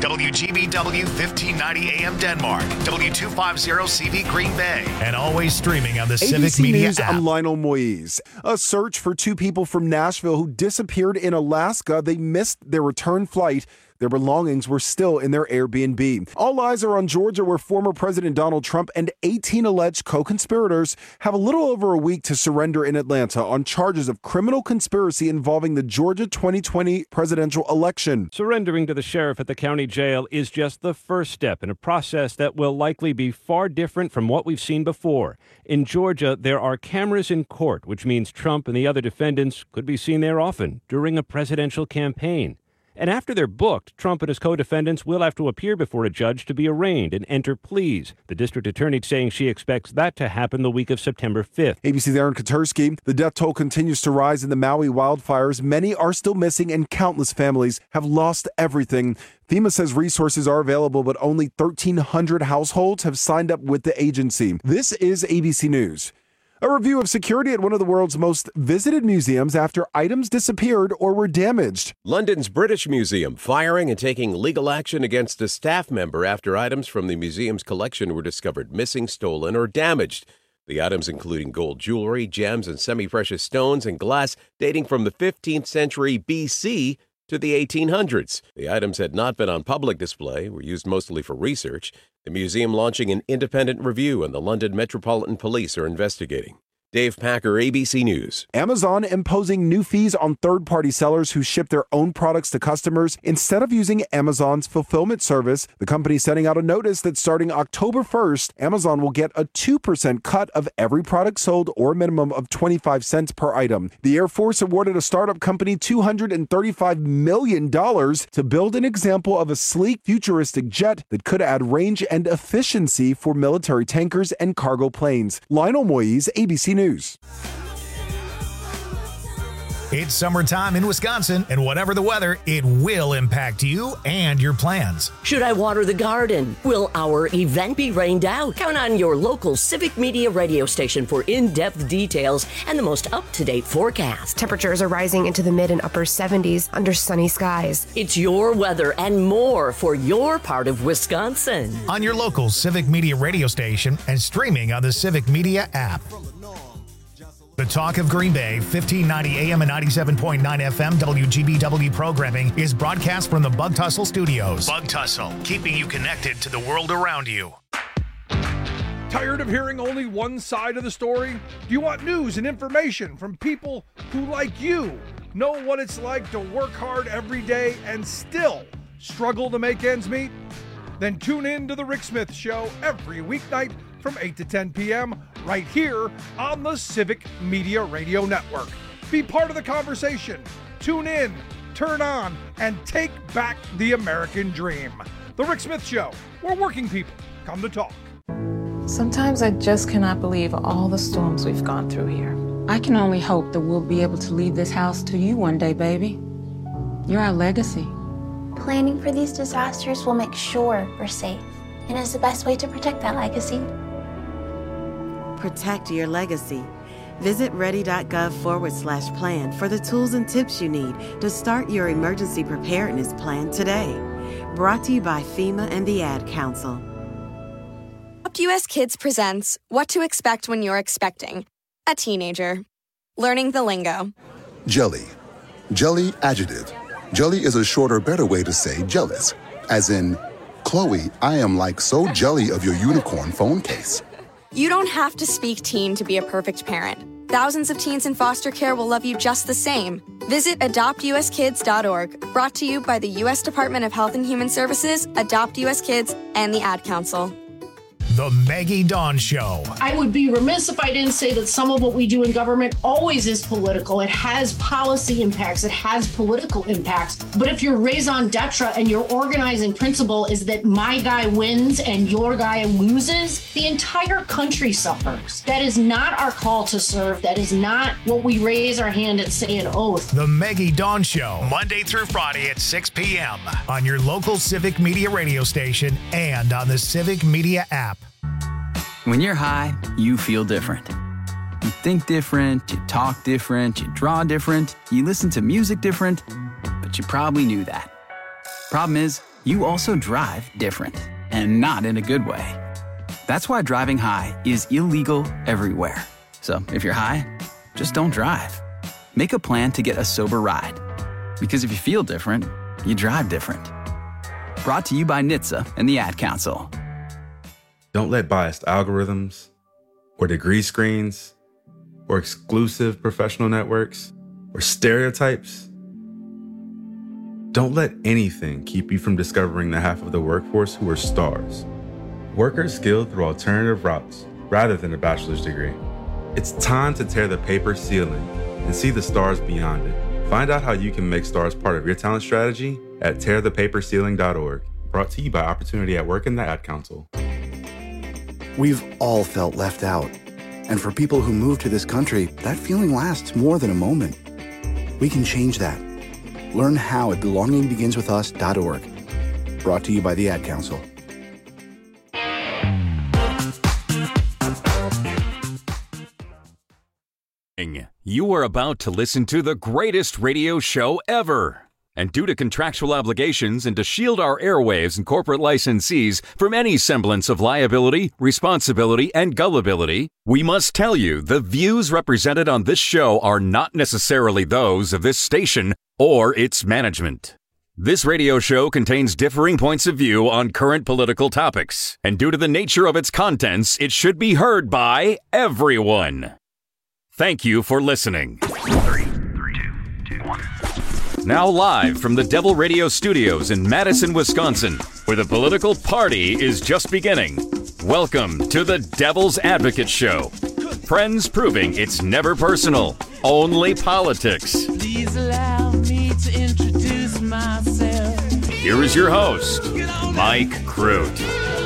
WGBW 1590 AM Denmark, W250CV Green Bay, and always streaming on the Civic ABC Media News, app. I'm Lionel Moise. A search for two people from Nashville who disappeared in Alaska. They missed their return flight. Their belongings were still in their Airbnb. All eyes are on Georgia, where former President Donald Trump and 18 alleged co-conspirators have a little over a week to surrender in Atlanta on charges of criminal conspiracy involving the Georgia 2020 presidential election. Surrendering to the sheriff at the county jail is just the first step in a process that will likely be far different from what we've seen before. In Georgia, there are cameras in court, which means Trump and the other defendants could be seen there often during a presidential campaign. And after they're booked, Trump and his co-defendants will have to appear before a judge to be arraigned and enter pleas. The district attorney saying she expects that to happen the week of September 5th. ABC's Aaron Katersky. The death toll continues to rise in the Maui wildfires. Many are still missing and countless families have lost everything. FEMA says resources are available, but only 1,300 households have signed up with the agency. This is ABC News. A review of security at one of the world's most visited museums after items disappeared or were damaged. London's British Museum firing and taking legal action against a staff member after items from the museum's collection were discovered missing, stolen, or damaged. The items including gold jewelry, gems, and semi-precious stones and glass dating from the 15th century BC to the 1800s. The items had not been on public display, were used mostly for research. The museum launching an independent review, and the London Metropolitan Police are investigating. Dave Packer, ABC News. Amazon imposing new fees on third-party sellers who ship their own products to customers instead of using Amazon's fulfillment service. The company sending out a notice that starting October 1st, Amazon will get a 2% cut of every product sold, or a minimum of 25 cents per item. The Air Force awarded a startup company $235 million to build an example of a sleek, futuristic jet that could add range and efficiency for military tankers and cargo planes. Lionel Moise, ABC News. It's summertime in Wisconsin, and whatever the weather, it will impact you and your plans. Should I water the garden? Will our event be rained out? Count on your local Civic Media radio station for in-depth details and the most up-to-date forecast. Temperatures are rising into the mid and upper 70s under sunny skies. It's your weather and more for your part of Wisconsin. On your local Civic Media radio station and streaming on the Civic Media app. The Talk of Green Bay, 1590 AM and 97.9 FM WGBW programming is broadcast from the Bug Tussle Studios. Bug Tussle, keeping you connected to the world around you. Tired of hearing only one side of the story? Do you want news and information from people who, like you, know what it's like to work hard every day and still struggle to make ends meet? Then tune in to The Rick Smith Show every weeknight from 8 to 10 p.m. right here on the Civic Media Radio Network. Be part of the conversation. Tune in, turn on, and take back the American dream. The Rick Smith Show, where working people come to talk. Sometimes I just cannot believe all the storms we've gone through here. I can only hope that we'll be able to leave this house to you one day, baby. You're our legacy. Planning for these disasters will make sure we're safe, and is the best way to protect that legacy. Protect your legacy. Visit ready.gov/plan for the tools and tips you need to start your emergency preparedness plan today. Brought to you by FEMA and the Ad Council. Adopt US Kids presents What to Expect When You're Expecting a Teenager. Learning the lingo. Jelly. Jelly adjective. Jelly is a shorter, better way to say jealous. As in, Chloe, I am like so jelly of your unicorn phone case. You don't have to speak teen to be a perfect parent. Thousands of teens in foster care will love you just the same. Visit adoptuskids.org. Brought to you by the U.S. Department of Health and Human Services, Adopt US Kids, and the Ad Council. The Maggie Dawn Show. I would be remiss if I didn't say that some of what we do in government always is political. It has policy impacts. It has political impacts. But if your raison d'etre and your organizing principle is that my guy wins and your guy loses, the entire country suffers. That is not our call to serve. That is not what we raise our hand and say an oath. The Maggie Dawn Show, Monday through Friday at 6 p.m. on your local Civic Media radio station and on the Civic Media app. When you're high, you feel different. You think different, you talk different, you draw different, you listen to music different, but you probably knew that. Problem is, you also drive different, and not in a good way. That's why driving high is illegal everywhere. So if you're high, just don't drive. Make a plan to get a sober ride. Because if you feel different, you drive different. Brought to you by NHTSA and the Ad Council. Don't let biased algorithms, or degree screens, or exclusive professional networks, or stereotypes. Don't let anything keep you from discovering the half of the workforce who are stars. Workers skilled through alternative routes rather than a bachelor's degree. It's time to tear the paper ceiling and see the stars beyond it. Find out how you can make stars part of your talent strategy at tearthepaperceiling.org. Brought to you by Opportunity at Work and the Ad Council. We've all felt left out. And for people who move to this country, that feeling lasts more than a moment. We can change that. Learn how at belongingbeginswithus.org. Brought to you by the Ad Council. You are about to listen to the greatest radio show ever. And due to contractual obligations and to shield our airwaves and corporate licensees from any semblance of liability, responsibility, and gullibility, we must tell you the views represented on this show are not necessarily those of this station or its management. This radio show contains differing points of view on current political topics, and due to the nature of its contents, it should be heard by everyone. Thank you for listening. 3, 2, 2, 1. Now live from the Devil Radio Studios in Madison, Wisconsin, where the political party is just beginning. Welcome to the Devil's Advocate Show. Friends proving it's never personal, only politics. Please allow me to introduce myself. Here is your host, Mike Crute.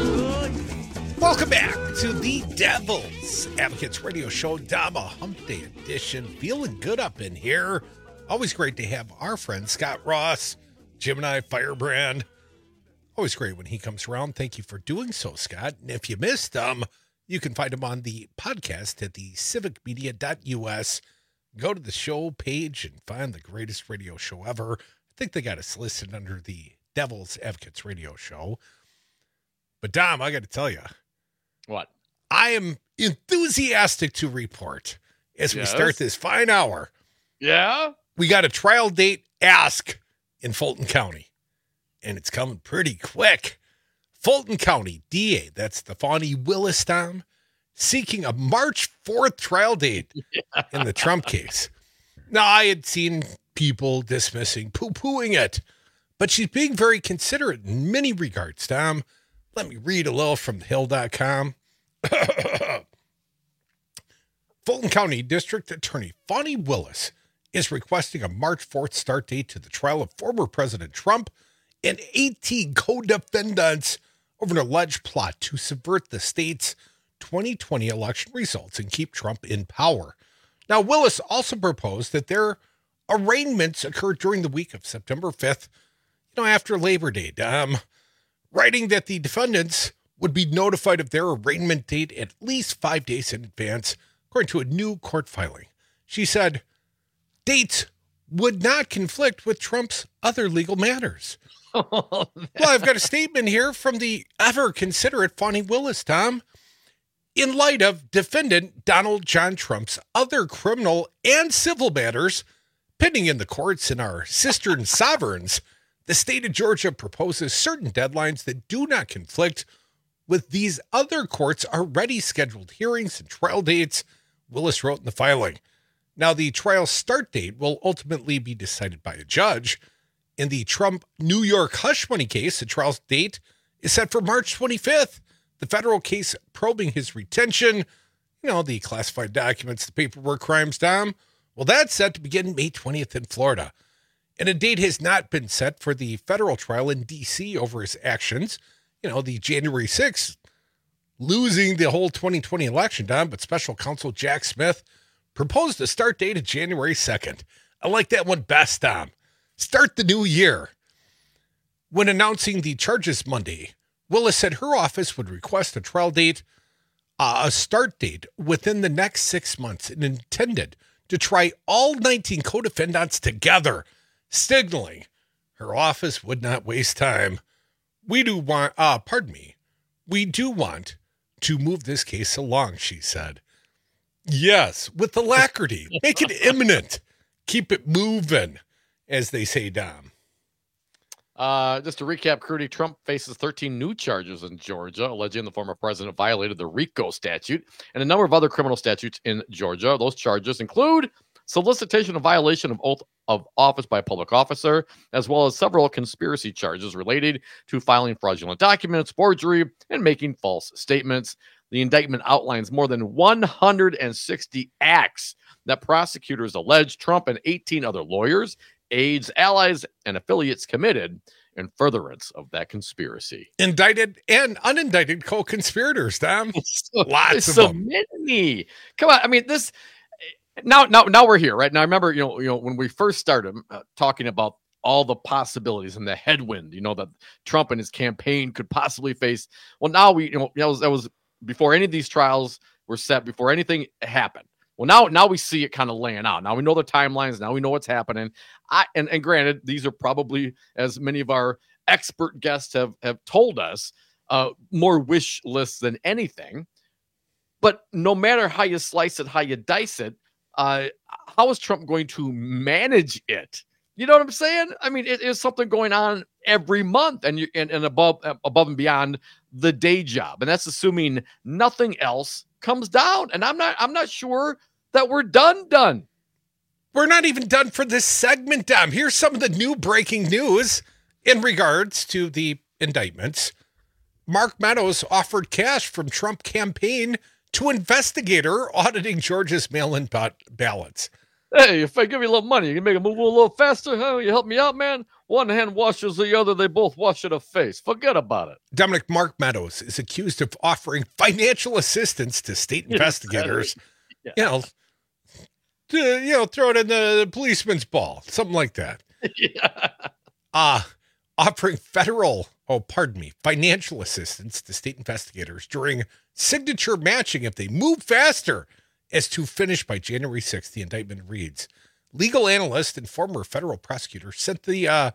Welcome back to the Devil's Advocates Radio Show, Dama Hump Day edition. Feeling good up in here. Always great to have our friend Scott Ross, Gemini Firebrand. Always great when he comes around. Thank you for doing so, Scott. And if you missed him, you can find him on the podcast at the civicmedia.us. Go to the show page and find the greatest radio show ever. I think they got us listed under the Devil's Advocates Radio Show. But Dom, I got to tell you. What? I am enthusiastic to report as we start this fine hour. Yeah? We got a trial date ask in Fulton County, and it's coming pretty quick. Fulton County DA, that's Stefani Willis, Tom, seeking a March 4th trial date in the Trump case. Now, I had seen people dismissing, poo-pooing it, but she's being very considerate in many regards, Tom. Let me read a little from thehill.com. Fulton County District Attorney Fani Willis is requesting a March 4th start date to the trial of former President Trump and 18 co-defendants over an alleged plot to subvert the state's 2020 election results and keep Trump in power. Now, Willis also proposed that their arraignments occurred during the week of September 5th, after Labor Day, writing that the defendants would be notified of their arraignment date at least 5 days in advance, according to a new court filing. She said dates would not conflict with Trump's other legal matters. Well, I've got a statement here from the ever-considerate Fani Willis, Tom. In light of defendant Donald John Trump's other criminal and civil matters pending in the courts in our sister sovereigns, the state of Georgia proposes certain deadlines that do not conflict with these other courts' already scheduled hearings and trial dates, Willis wrote in the filing. Now, the trial start date will ultimately be decided by a judge. In the Trump New York hush money case, the trial date is set for March 25th. The federal case probing his retention, the classified documents, the paperwork crimes, Tom, well, that's set to begin May 20th in Florida. And a date has not been set for the federal trial in D.C. over his actions. The January 6th, losing the whole 2020 election, Tom, but special counsel Jack Smith proposed a start date of January 2nd. I like that one best, Tom. Start the new year. When announcing the charges Monday, Willis said her office would request a trial date, a start date within the next 6 months, and intended to try all 19 co-defendants together, signaling her office would not waste time We do want, we do want to move this case along, she said. Yes, with alacrity. Make it imminent. Keep it moving, as they say, Dom. Just to recap, Crudy, Trump faces 13 new charges in Georgia, alleging the former president violated the RICO statute and a number of other criminal statutes in Georgia. Those charges include solicitation of violation of oath of office by a public officer, as well as several conspiracy charges related to filing fraudulent documents, forgery, and making false statements. The indictment outlines more than 160 acts that prosecutors allege Trump and 18 other lawyers, aides, allies, and affiliates committed in furtherance of that conspiracy. Indicted and unindicted co-conspirators, Tom. Lots of so them. Many. Come on. I mean, this now we're here, right? Now, I remember, you know, when we first started talking about all the possibilities and the headwind, that Trump and his campaign could possibly face. Well, now that was before any of these trials were set, before anything happened. Well, now we see it kind of laying out. Now we know the timelines. Now we know what's happening. And granted, these are probably, as many of our expert guests have told us, more wish lists than anything. But no matter how you slice it, how you dice it, how is Trump going to manage it? You know what I'm saying? I mean, it is something going on every month, and above and beyond the day job, and that's assuming nothing else comes down. And I'm not sure that we're done. We're not even done for this segment, Dom. Here's some of the new breaking news in regards to the indictments. Mark Meadows offered cash from Trump campaign to investigator auditing Georgia's mail-in ballots. Hey, if I give you a little money, you can make it move a little faster. Huh? You help me out, man? One hand washes the other. They both wash in the face. Forget about it. Dominic, Mark Meadows is accused of offering financial assistance to state investigators. Yeah. Throw it in the policeman's ball, something like that. Yeah. Offering financial assistance to state investigators during signature matching if they move faster as to finish by January 6th, the indictment reads. Legal analyst and former federal prosecutor Cynthia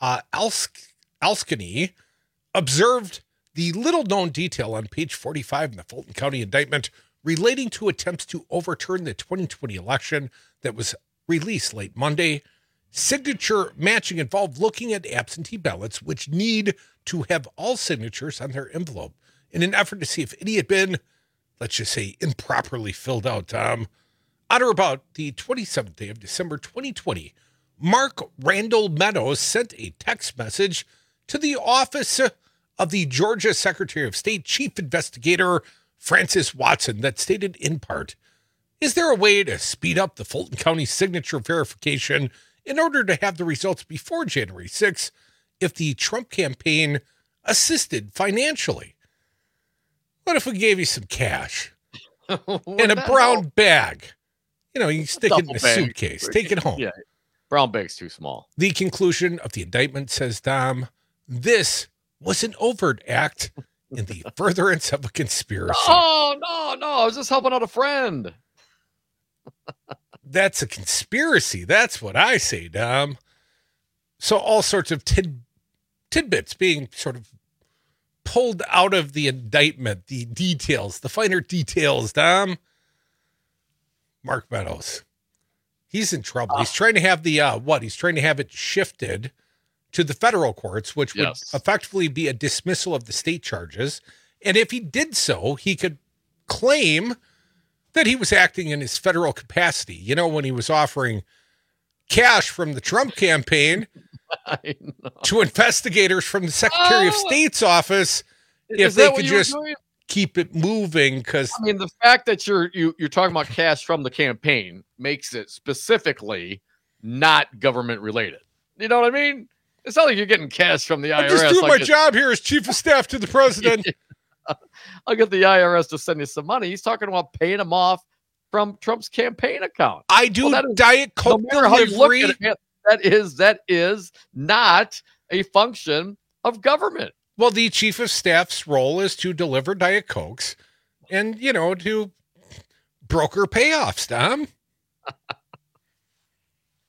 Alskany observed the little-known detail on page 45 in the Fulton County indictment relating to attempts to overturn the 2020 election that was released late Monday. Signature matching involved looking at absentee ballots, which need to have all signatures on their envelope in an effort to see if any had been, let's just say, improperly filled out, Tom. On or about the 27th day of December 2020, Mark Randall Meadows sent a text message to the office of the Georgia Secretary of State Chief Investigator Francis Watson that stated in part, is there a way to speed up the Fulton County signature verification in order to have the results before January 6th if the Trump campaign assisted financially? What if we gave you some cash in a brown bag? You can stick it in a suitcase, take it home. Yeah, brown bag's too small. The conclusion of the indictment says, Dom, this was an overt act in the furtherance of a conspiracy. Oh, no, I was just helping out a friend. That's a conspiracy. That's what I say, Dom. So all sorts of tidbits being sort of pulled out of the indictment, the details, the finer details, Dom. Mark Meadows, he's in trouble. He's trying to have he's trying to have it shifted to the federal courts, which would effectively be a dismissal of the state charges. And if he did so, he could claim that he was acting in his federal capacity. When he was offering cash from the Trump campaign to investigators from the Secretary of State's office, if they could just keep it moving. Because the fact that you're talking about cash from the campaign makes it specifically not government related. You know what I mean? It's not like you're getting cash from the IRS. I'm just doing my job here as chief of staff to the president. I'll get the IRS to send you some money. He's talking about paying him off from Trump's campaign account. I do Diet Coke delivery. That is not a function of government. Well, the chief of staff's role is to deliver Diet Cokes and, to broker payoffs, Dom.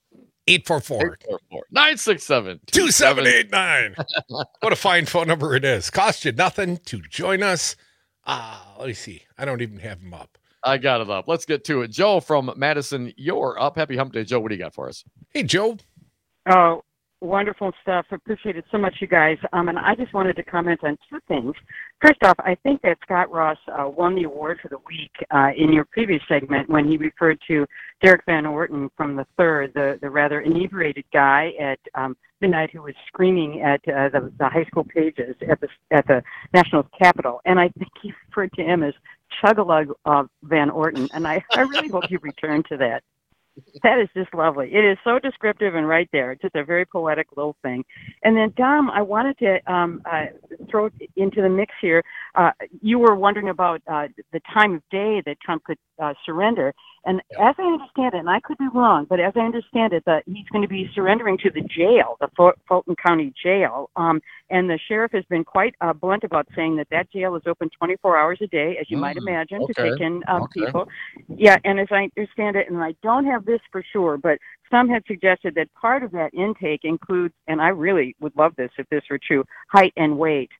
844-967-2789. What a fine phone number it is. Cost you nothing to join us. Let me see. I don't even have him up. I got it up. Let's get to it. Joe from Madison, you're up. Happy Hump Day, Joe. What do you got for us? Hey, Joe. Oh, wonderful stuff. Appreciate it so much, you guys. And I just wanted to comment on two things. First off, I think that Scott Ross won the award for the week in your previous segment when he referred to Derek Van Orton from the Third, the rather inebriated guy at midnight who was screaming at the high school pages at the National Capitol. And I think he referred to him as Chug-a-Lug Van Orton. And I really hope you return to that. That is just lovely. It is so descriptive and right there. It's just a very poetic little thing. And then, Dom, I wanted to throw it into the mix here. You were wondering about the time of day that Trump could surrender. And as I understand it, and I could be wrong, but as I understand it, he's going to be surrendering to the jail, the Fulton County Jail. And the sheriff has been quite blunt about saying that jail is open 24 hours a day, as you might imagine, to take in people. Yeah, and as I understand it, and I don't have this for sure, but some had suggested that part of that intake includes, and I really would love this if this were true, height and weight.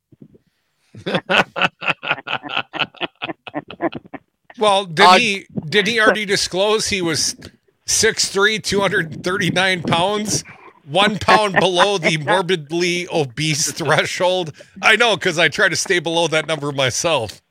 Well, did he already disclose he was 6'3", 239 pounds, 1 pound below the morbidly obese threshold? I know, because I try to stay below that number myself.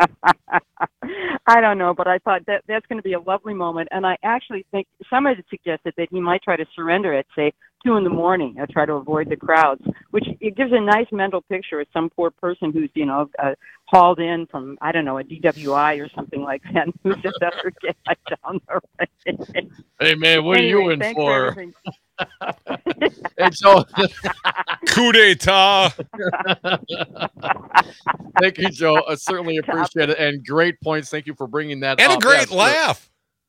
I don't know, but I thought that's going to be a lovely moment. And I actually think some had suggested that he might try to surrender at, say, 2 a.m, try to avoid the crowds, which it gives a nice mental picture of some poor person who's, hauled in from, I don't know, a DWI or something like that, and who's just ever get down the road. Hey, man, what anyway, are you in for? Hey, Joe. Coup d'etat. Thank you, Joe. I certainly appreciate it. And great points. Thank you for bringing that and up. A great laugh.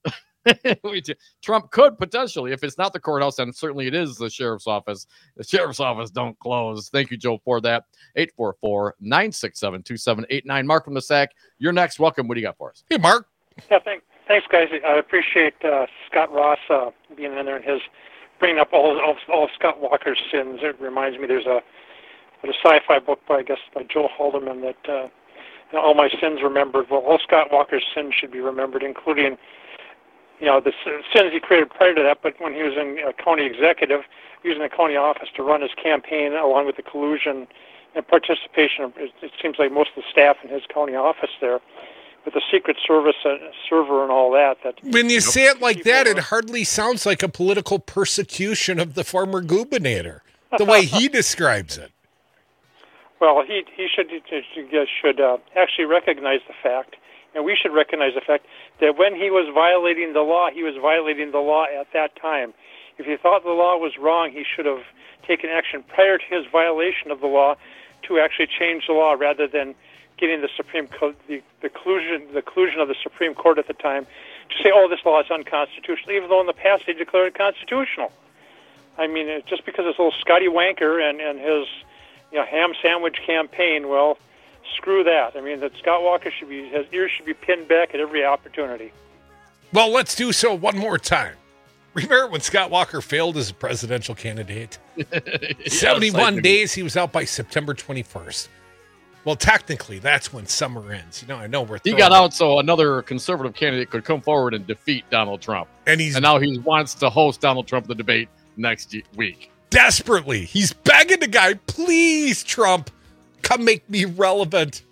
Trump could potentially, if it's not the courthouse, and certainly it is the sheriff's office. The sheriff's office don't close. Thank you, Joe, for that. 844-967-2789. Mark from the SAC, you're next. Welcome. What do you got for us? Hey, Mark. Yeah, thanks, guys. I appreciate Scott Ross being in there and his bringing up all Scott Walker's sins. It reminds me there's a sci-fi book by Joel Haldeman that all my sins remembered. Well, all Scott Walker's sins should be remembered, including the sins he created prior to that, but when he was in county executive, using the county office to run his campaign along with the collusion and participation of, it seems like most of the staff in his county office there, with the Secret Service server and all that. When you say it like that, it hardly sounds like a political persecution of the former gubernator, the way he describes it. Well, he should actually recognize the fact, and we should recognize the fact that when he was violating the law, he was violating the law at that time. If he thought the law was wrong, he should have taken action prior to his violation of the law to actually change the law, rather than getting the Supreme Court, the collusion of the Supreme Court at the time, to say, "Oh, this law is unconstitutional," even though in the past they declared it constitutional. I mean, just because this little Scotty Wanker and his ham sandwich campaign, well, screw that. I mean, that Scott Walker his ears should be pinned back at every opportunity. Well, let's do so one more time. Remember when Scott Walker failed as a presidential candidate? 71 days, he was out by September 21st. Well, technically, that's when summer ends. I know he got out so another conservative candidate could come forward and defeat Donald Trump. And now he wants to host Donald Trump the debate next week. Desperately. He's begging the guy, "Please, Trump, come make me relevant."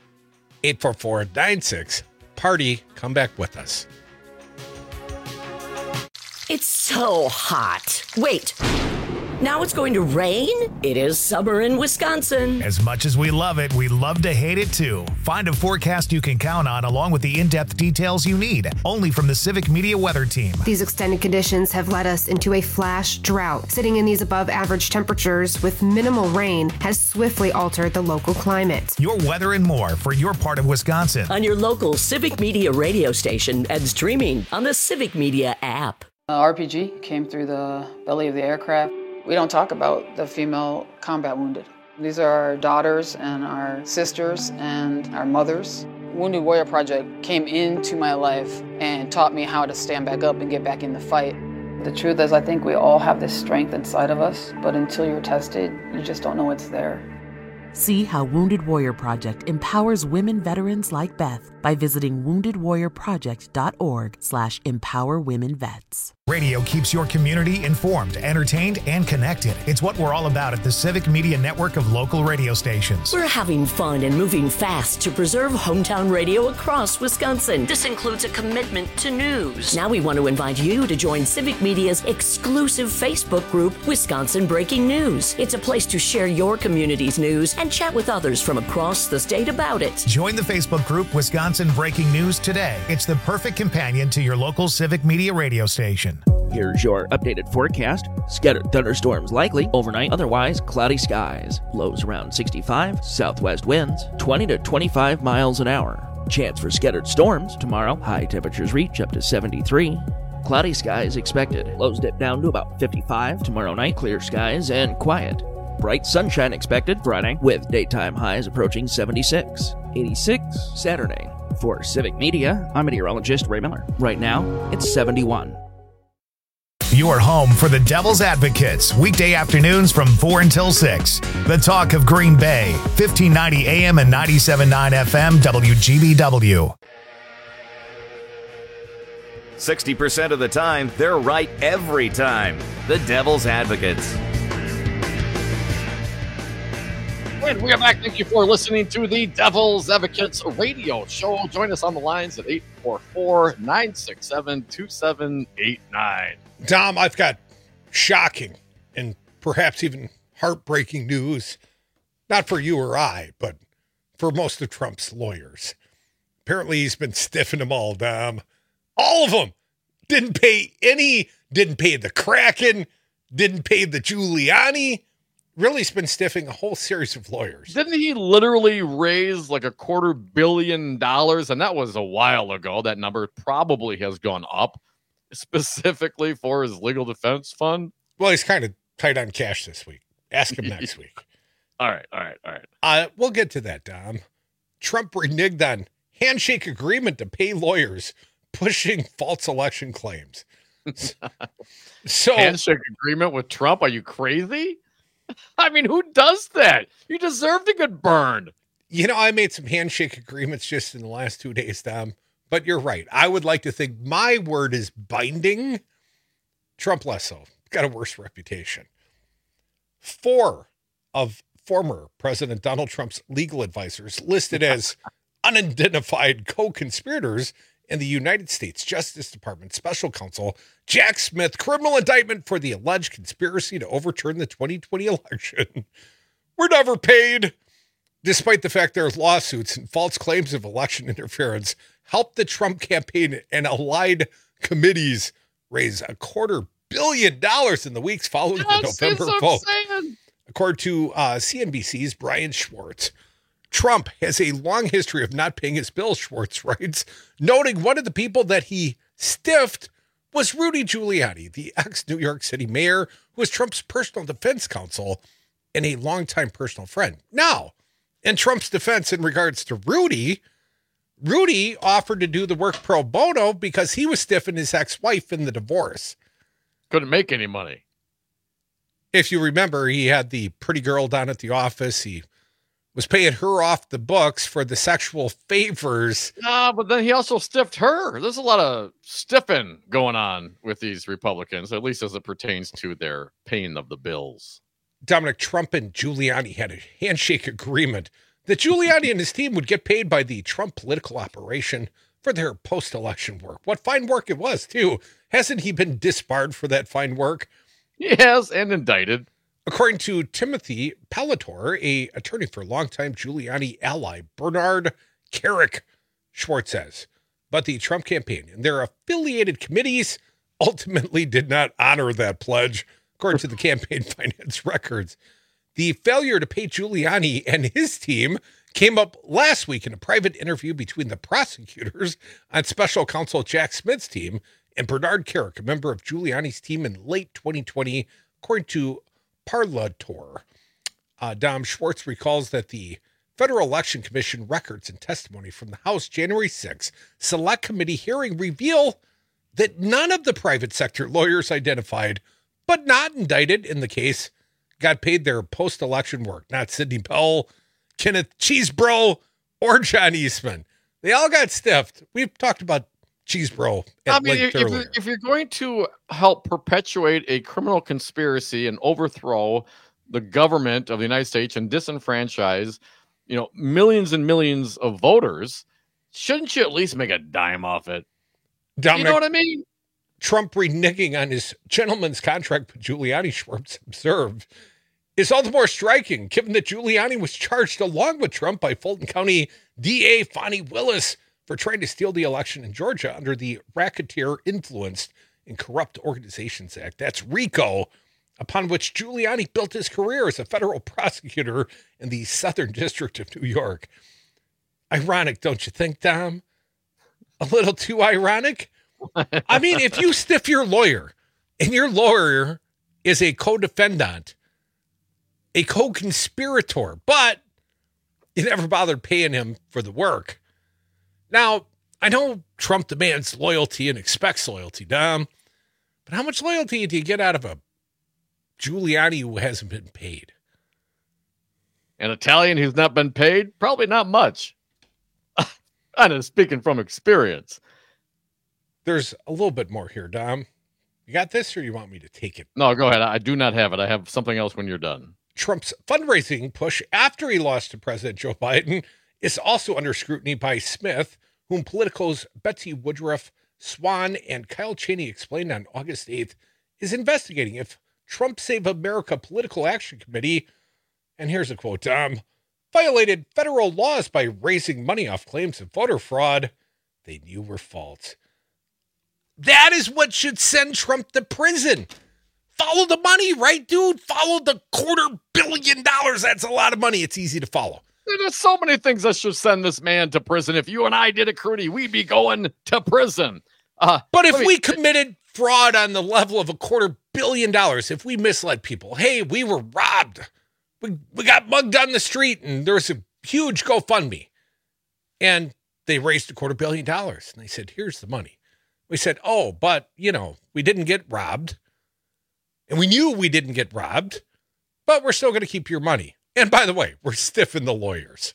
844-96-PARTY. Come back with us. It's so hot. Wait. Now it's going to rain? It is summer in Wisconsin. As much as we love it, we love to hate it too. Find a forecast you can count on along with the in-depth details you need. Only from the Civic Media Weather Team. These extended conditions have led us into a flash drought. Sitting in these above average temperatures with minimal rain has swiftly altered the local climate. Your weather and more for your part of Wisconsin. On your local Civic Media radio station and streaming on the Civic Media app. RPG came through the belly of the aircraft. We don't talk about the female combat wounded. These are our daughters and our sisters and our mothers. Wounded Warrior Project came into my life and taught me how to stand back up and get back in the fight. The truth is, I think we all have this strength inside of us, but until you're tested, you just don't know it's there. See how Wounded Warrior Project empowers women veterans like Beth by visiting woundedwarriorproject.org/empowerwomenvets. Radio keeps your community informed, entertained, and connected. It's what we're all about at the Civic Media Network of local radio stations. We're having fun and moving fast to preserve hometown radio across Wisconsin. This includes a commitment to news. Now we want to invite you to join Civic Media's exclusive Facebook group, Wisconsin Breaking News. It's a place to share your community's news and chat with others from across the state about it. Join the Facebook group Wisconsin Breaking News today. It's the perfect companion to your local Civic Media radio station. Here's your updated forecast. Scattered thunderstorms likely overnight, otherwise cloudy skies. Lows around 65, southwest winds 20 to 25 miles an hour. Chance for scattered storms tomorrow. High temperatures reach up to 73. Cloudy skies expected. Lows dip down to about 55. Tomorrow night, clear skies and quiet. Bright sunshine expected Friday with daytime highs approaching 76. 86 Saturday. For Civic Media, I'm meteorologist Ray Miller. Right now, it's 71. Your home for the Devil's Advocates, weekday afternoons from 4 until 6. The Talk of Green Bay, 1590 AM and 97.9 FM, WGBW. 60% of the time, they're right every time. The Devil's Advocates. And we are back. Thank you for listening to the Devil's Advocates radio show. Join us on the lines at 844-967-2789. Dom, I've got shocking and perhaps even heartbreaking news, not for you or I, but for most of Trump's lawyers. Apparently he's been stiffing them all, Dom. All of them. Didn't pay the Kraken, didn't pay the Giuliani. Really has been stiffing a whole series of lawyers. Didn't he literally raise like $250 million? And that was a while ago. That number probably has gone up specifically for his legal defense fund. Well, he's kind of tight on cash this week. Ask him next week. All right. We'll get to that, Dom. Trump reneged on handshake agreement to pay lawyers pushing false election claims. So handshake agreement with Trump? Are you crazy? I mean, who does that? You deserve to get burned. You know, I made some handshake agreements just in the last 2 days, Tom. But you're right. I would like to think my word is binding. Trump less so. Got a worse reputation. 4 of former President Donald Trump's legal advisors listed as unidentified co-conspirators in the United States Justice Department Special Counsel Jack Smith criminal indictment for the alleged conspiracy to overturn the 2020 election were never paid, despite the fact their lawsuits and false claims of election interference helped the Trump campaign and allied committees raise $250 million in the weeks following the November vote. According to CNBC's Brian Schwartz, Trump has a long history of not paying his bills, Schwartz writes, noting one of the people that he stiffed was Rudy Giuliani, the ex-New York City mayor who was Trump's personal defense counsel and a longtime personal friend. Now, in Trump's defense in regards to Rudy offered to do the work pro bono because he was stiffing his ex-wife in the divorce. Couldn't make any money. If you remember, he had the pretty girl down at the office. He was paying her off the books for the sexual favors. But then he also stiffed her. There's a lot of stiffing going on with these Republicans, at least as it pertains to their paying of the bills. Dominic, Trump and Giuliani had a handshake agreement that Giuliani and his team would get paid by the Trump political operation for their post-election work. What fine work it was, too. Hasn't he been disbarred for that fine work? Yes, and indicted. According to Timothy Pelator, a attorney for longtime Giuliani ally Bernard Kerik, Schwartz says, but the Trump campaign and their affiliated committees ultimately did not honor that pledge, according to the campaign finance records. The failure to pay Giuliani and his team came up last week in a private interview between the prosecutors on special counsel Jack Smith's team and Bernard Kerik, a member of Giuliani's team in late 2020, according to Parlator. Dom, Schwartz recalls that the Federal Election Commission records and testimony from the House January 6 Select Committee hearing reveal that none of the private sector lawyers identified, but not indicted in the case, got paid their post-election work. Not Sidney Powell, Kenneth Cheesebro, or John Eastman. They all got stiffed. We've talked about Cheesebro at length earlier. If you're going to help perpetuate a criminal conspiracy and overthrow the government of the United States and disenfranchise, millions and millions of voters, shouldn't you at least make a dime off it? Dominic, you know what I mean? Trump reneging on his gentleman's contract with Giuliani, Schwartz observed, is all the more striking, given that Giuliani was charged along with Trump by Fulton County DA Fani Willis for trying to steal the election in Georgia under the Racketeer Influenced and Corrupt Organizations Act. That's RICO, upon which Giuliani built his career as a federal prosecutor in the Southern District of New York. Ironic, don't you think, Dom? A little too ironic? I mean, if you stiff your lawyer and your lawyer is a co-defendant, a co-conspirator, but you never bothered paying him for the work. Now, I know Trump demands loyalty and expects loyalty, Dom, but how much loyalty do you get out of a Giuliani who hasn't been paid? An Italian who's not been paid? Probably not much. I'm speaking from experience. There's a little bit more here, Dom. You got this, or you want me to take it? No, go ahead. I do not have it. I have something else when you're done. Trump's fundraising push after he lost to President Joe Biden is also under scrutiny by Smith, whom Politico's Betsy Woodruff, Swan, and Kyle Cheney explained on August 8th, is investigating if Trump Save America Political Action Committee, and here's a quote, Dom, violated federal laws by raising money off claims of voter fraud they knew were false. That is what should send Trump to prison. Follow the money, right, dude? Follow the $250 million. That's a lot of money. It's easy to follow. There's so many things that should send this man to prison. If you and I did it, Crudy, we'd be going to prison. But if we committed fraud on the level of $250 million, if we misled people, hey, we were robbed. We got mugged on the street, and there was a huge GoFundMe. And they raised $250 million. And they said, here's the money. We said, oh, but, we didn't get robbed. And we knew we didn't get robbed, but we're still going to keep your money. And by the way, we're stiffing the lawyers.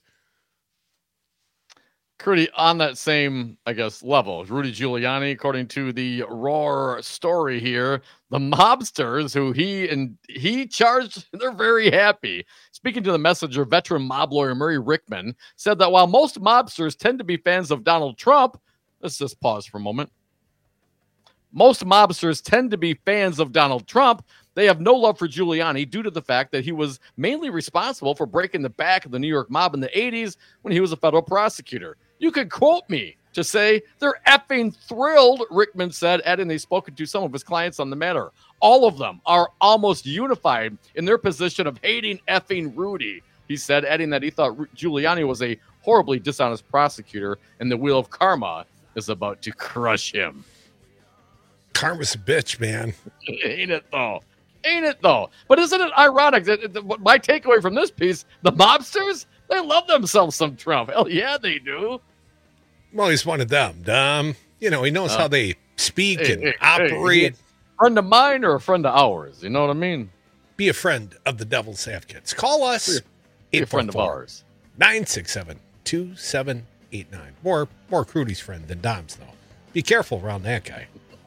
Crudy, on that same, level, Rudy Giuliani, according to the Roar story here, the mobsters who he charged, they're very happy. Speaking to the Messenger, veteran mob lawyer Murray Rickman said that while most mobsters tend to be fans of Donald Trump, let's just pause for a moment. Most mobsters tend to be fans of Donald Trump. They have no love for Giuliani due to the fact that he was mainly responsible for breaking the back of the New York mob in the 80s when he was a federal prosecutor. You could quote me to say they're effing thrilled, Rickman said, adding they've spoken to some of his clients on the matter. All of them are almost unified in their position of hating effing Rudy, he said, adding that he thought Giuliani was a horribly dishonest prosecutor and the wheel of karma is about to crush him. Karma's a bitch, man. Ain't it, though? But isn't it ironic that my takeaway from this piece, the mobsters, they love themselves some Trump. Hell yeah, they do. Well, he's one of them, Dom. He knows how they speak and operate. Friend of mine or a friend of ours? You know what I mean? Be a friend of the Devil's Advocates. Call us. Be a friend of ours. 967-2789. More Crudy's friend than Dom's, though. Be careful around that guy.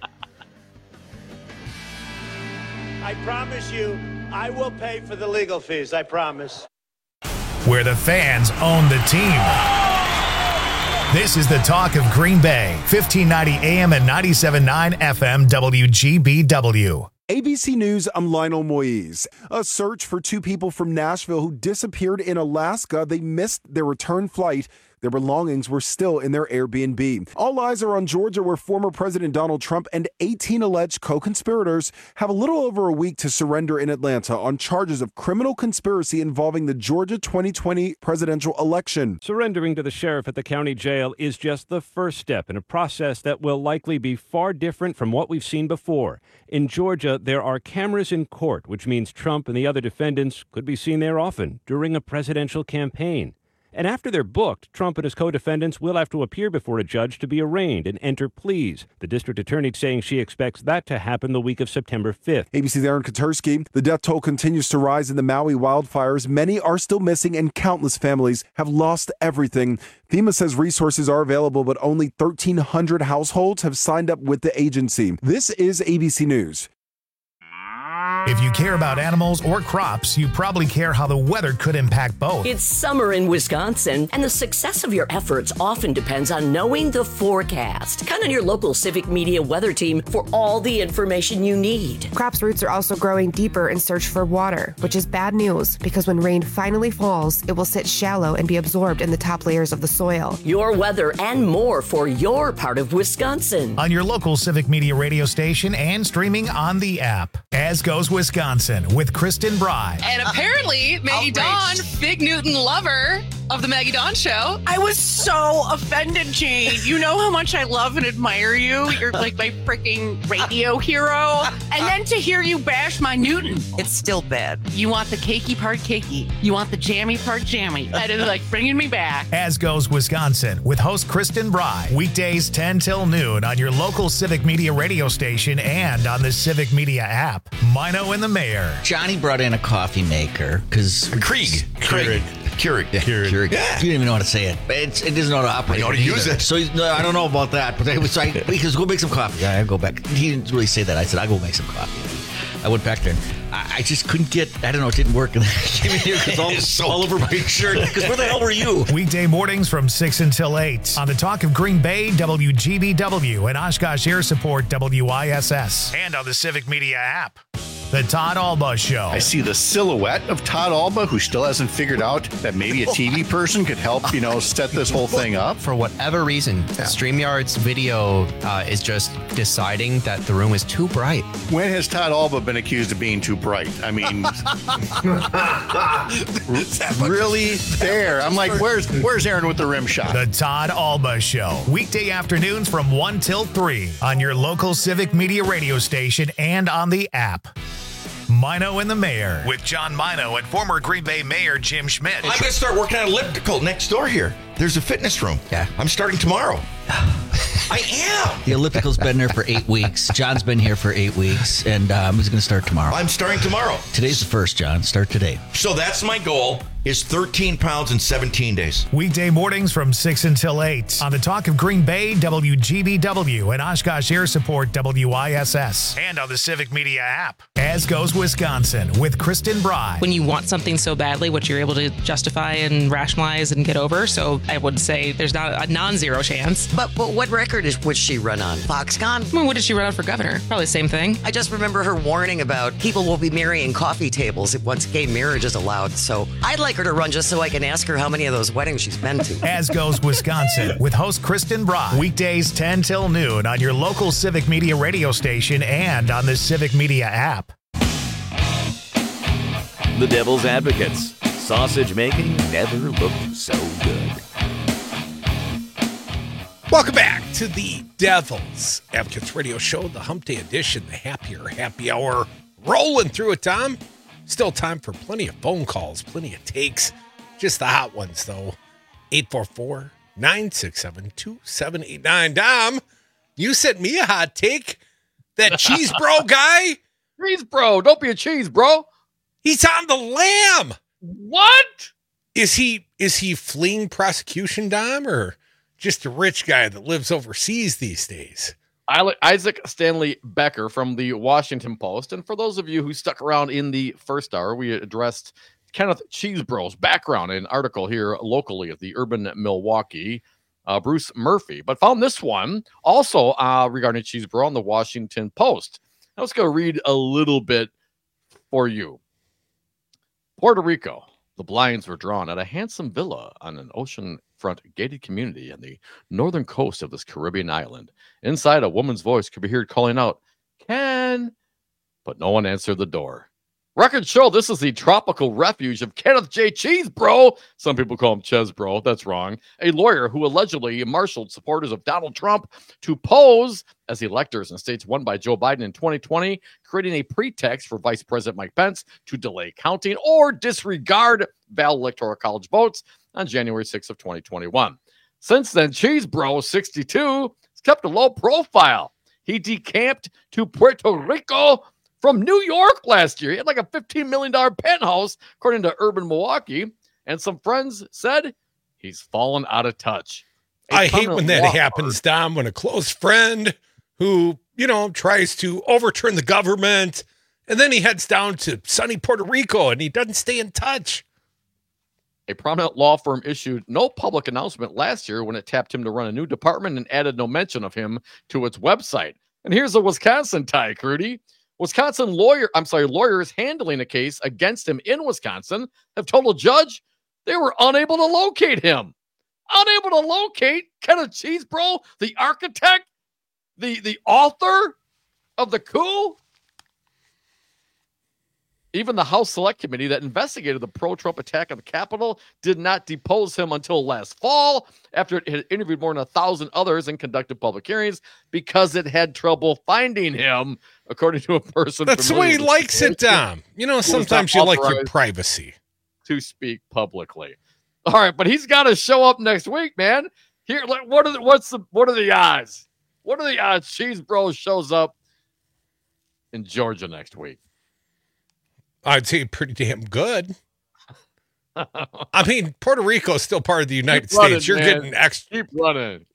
I promise you, I will pay for the legal fees. I promise. Where the fans own the team. This is the talk of Green Bay, 1590 AM and 97.9 FM WGBW. ABC News, I'm Lionel Moise. A search for two people from Nashville who disappeared in Alaska. They missed their return flight. Their belongings were still in their Airbnb. All eyes are on Georgia, where former President Donald Trump and 18 alleged co-conspirators have a little over a week to surrender in Atlanta on charges of criminal conspiracy involving the Georgia 2020 presidential election. Surrendering to the sheriff at the county jail is just the first step in a process that will likely be far different from what we've seen before. In Georgia, there are cameras in court, which means Trump and the other defendants could be seen there often during a presidential campaign. And after they're booked, Trump and his co-defendants will have to appear before a judge to be arraigned and enter pleas. The district attorney saying she expects that to happen the week of September 5th. ABC's Aaron Katersky. The death toll continues to rise in the Maui wildfires. Many are still missing and countless families have lost everything. FEMA says resources are available, but only 1,300 households have signed up with the agency. This is ABC News. If you care about animals or crops, you probably care how the weather could impact both. It's summer in Wisconsin, and the success of your efforts often depends on knowing the forecast. Count on your local Civic Media weather team for all the information you need. Crops' roots are also growing deeper in search for water, which is bad news because when rain finally falls, it will sit shallow and be absorbed in the top layers of the soil. Your weather and more for your part of Wisconsin. On your local Civic Media radio station and streaming on the app. As goes Wisconsin with Kristen Bry. And apparently, Maggie Dawn, Big Newton lover of the Maggie Dawn Show. I was so offended, Jane. You know how much I love and admire you. You're like my freaking radio hero. And then to hear you bash my Newton. It's still bad. You want the cakey part cakey. You want the jammy part jammy. That is like bringing me back. As goes Wisconsin with host Kristen Bry. Weekdays 10 till noon on your local Civic Media radio station and on the Civic Media app. Mino and the Mayor. Johnny brought in a coffee maker because Keurig. Yeah. You don't even know how to say it. It doesn't know how to operate. I know how to use it. So I don't know about that. But was like, because go make some coffee. I go back. He didn't really say that. I said, I'll go make some coffee. I went back there. I just couldn't get, I don't know, it didn't work. And I came in here because all over my shirt. Because where the hell were you? Weekday mornings from 6 until 8 on the Talk of Green Bay, WGBW, and Oshkosh Air Support, WISS, and on the Civic Media app. The Todd Alba Show. I see the silhouette of Todd Alba, who still hasn't figured out that maybe a TV person could help, set this whole thing up. For whatever reason, StreamYard's video is just deciding that the room is too bright. When has Todd Alba been accused of being too bright? I mean, really there. I'm like, where's Aaron with the rim shot? The Todd Alba Show. Weekday afternoons from 1 till 3 on your local Civic Media radio station and on the app. Mino and the Mayor with John Mino and former Green Bay Mayor Jim Schmidt. I'm going to start working on elliptical next door here. There's a fitness room. Yeah. I'm starting tomorrow. I am. The elliptical's been there for 8 weeks. John's been here for 8 weeks, and he's going to start tomorrow. I'm starting tomorrow. Today's the first, John. Start today. So that's my goal, is 13 pounds in 17 days. Weekday mornings from 6 until 8 on the Talk of Green Bay, WGBW, and Oshkosh Air Support, WISS, and on the Civic Media app. As goes Wisconsin with Kristen Bry. When you want something so badly, what you're able to justify and rationalize and get over. So I would say there's not a non-zero chance. But what record would she run on? Foxconn? I mean, what did she run on for governor? Probably the same thing. I just remember her warning about people will be marrying coffee tables once gay marriage is allowed. So I'd like her to run just so I can ask her how many of those weddings she's been to. As goes Wisconsin with host Kristen Bry. Weekdays 10 till noon on your local Civic Media radio station and on the Civic Media app. The Devil's Advocates. Sausage making never looked so good. Welcome back to the Devil's Advocates Radio Show, the Hump Day edition, the happy hour. Rolling through it, Tom. Still time for plenty of phone calls, plenty of takes. Just the hot ones, though. 844-967-2789. Dom, you sent me a hot take. That cheese bro guy. Cheese bro. Don't be a cheese bro. He's on the lam. What? Is he fleeing prosecution, Dom, or just a rich guy that lives overseas these days? Isaac Stanley Becker from the Washington Post. And for those of you who stuck around in the first hour, we addressed Kenneth Cheesebro's background in an article here locally at the Urban Milwaukee, Bruce Murphy, but found this one also regarding Cheesebro on the Washington Post. I was going to read a little bit for you. Puerto Rico. The blinds were drawn at a handsome villa on an oceanfront gated community on the northern coast of this Caribbean island. Inside, a woman's voice could be heard calling out, "Ken," but no one answered the door. Records show this is the tropical refuge of Kenneth J. Cheesebro. Some people call him Chesbro. That's wrong. A lawyer who allegedly marshaled supporters of Donald Trump to pose as electors in states won by Joe Biden in 2020, creating a pretext for Vice President Mike Pence to delay counting or disregard valid electoral college votes. on January 6th of 2021. Since then, Cheese Bro 62 has kept a low profile. He decamped to Puerto Rico from New York last year. He had like a $15 million penthouse, according to Urban Milwaukee. And some friends said he's fallen out of touch. I hate when that happens, Dom, when a close friend who, tries to overturn the government, and then he heads down to sunny Puerto Rico and he doesn't stay in touch. A prominent law firm issued no public announcement last year when it tapped him to run a new department and added no mention of him to its website. And here's a Wisconsin tie, Crudy. Lawyers handling a case against him in Wisconsin have told a judge they were unable to locate him. Unable to locate Kenneth Cheesebro, the architect, the author of the coup. Even the House Select Committee that investigated the pro-Trump attack on the Capitol did not depose him until last fall, after it had interviewed more than 1,000 others and conducted public hearings, because it had trouble finding him, according to a person. That's the way he likes it, Dom. Sometimes you like your privacy. To speak publicly. All right, but he's got to show up next week, man. Here, what are the odds? What are the odds Cheese Bro shows up in Georgia next week? I'd say pretty damn good. I mean, Puerto Rico is still part of the United States. You're getting extra. Keep running.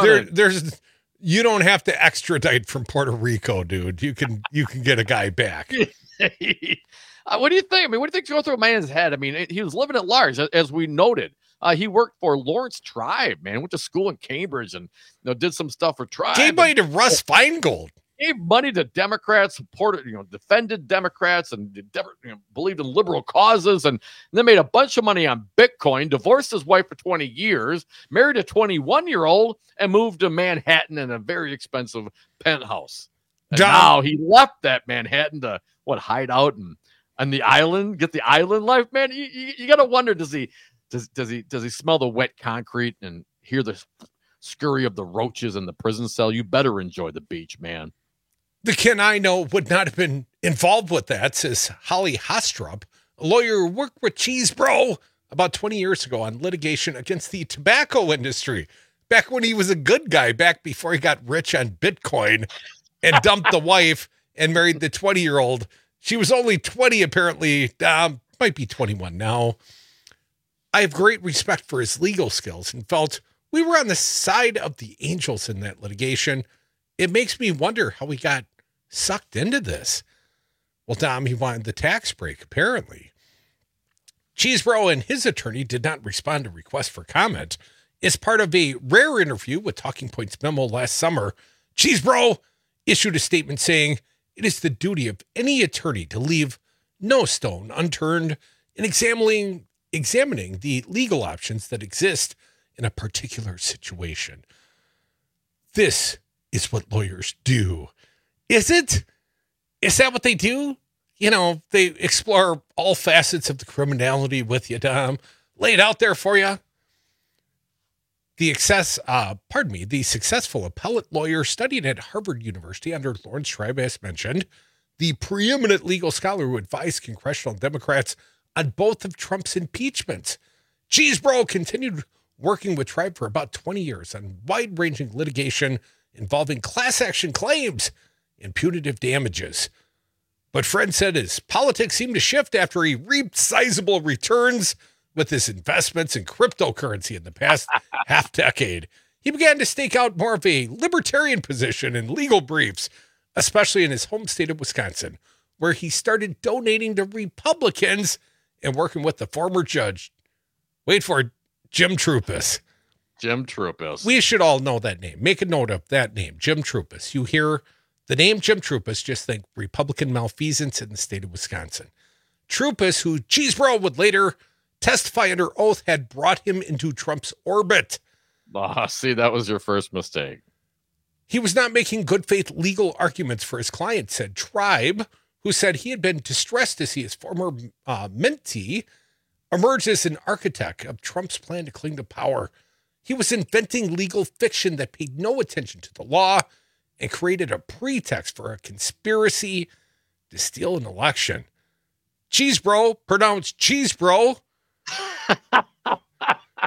You don't have to extradite from Puerto Rico, dude. You can get a guy back. What do you think? I mean, what do you think's going through a man's head? I mean, he was living at large, as we noted. He worked for Lawrence Tribe, man. Went to school in Cambridge and did some stuff for Tribe. Gave money to Russ Feingold. Gave money to Democrats, supported, defended Democrats, and believed in liberal causes, and then made a bunch of money on Bitcoin. Divorced his wife for 20 years, married a 21-year-old, and moved to Manhattan in a very expensive penthouse. And now he left that Manhattan to hide out and the island, get the island life, man. You got to wonder, does he smell the wet concrete and hear the scurry of the roaches in the prison cell? You better enjoy the beach, man. The Ken I know would not have been involved with that, says Holly Hostrup, a lawyer who worked with Cheese Bro about 20 years ago on litigation against the tobacco industry. Back when he was a good guy, back before he got rich on Bitcoin and dumped the wife and married the 20-year-old. She was only 20, apparently. Might be 21 now. I have great respect for his legal skills and felt we were on the side of the angels in that litigation. It makes me wonder how we got sucked into this. Well, Dom, he wanted the tax break, apparently. Cheesebro and his attorney did not respond to requests for comment. As part of a rare interview with Talking Points Memo last summer, Cheesebro issued a statement saying it is the duty of any attorney to leave no stone unturned in examining the legal options that exist in a particular situation. This is what lawyers do. Is it? Is that what they do? They explore all facets of the criminality with you, Dom. Lay it out there for you. The successful appellate lawyer studied at Harvard University under Lawrence Tribe, as mentioned, the preeminent legal scholar who advised congressional Democrats on both of Trump's impeachments. Cheesebro continued working with Tribe for about 20 years on wide-ranging litigation involving class action claims and punitive damages. But Fred said his politics seemed to shift after he reaped sizable returns with his investments in cryptocurrency in the past half decade. He began to stake out more of a libertarian position in legal briefs, especially in his home state of Wisconsin, where he started donating to Republicans and working with the former judge. Wait for it, Jim Troupis. Jim Troupis. We should all know that name. Make a note of that name, Jim Troupis. You hear the name Jim Troupis, just think Republican malfeasance in the state of Wisconsin. Troupis, who Cheesebro would later testify under oath, had brought him into Trump's orbit. See, that was your first mistake. He was not making good faith legal arguments for his client, said Tribe, who said he had been distressed to see his former mentee emerge as an architect of Trump's plan to cling to power. He was inventing legal fiction that paid no attention to the law and created a pretext for a conspiracy to steal an election. Cheesebro, pronounced Cheesebro,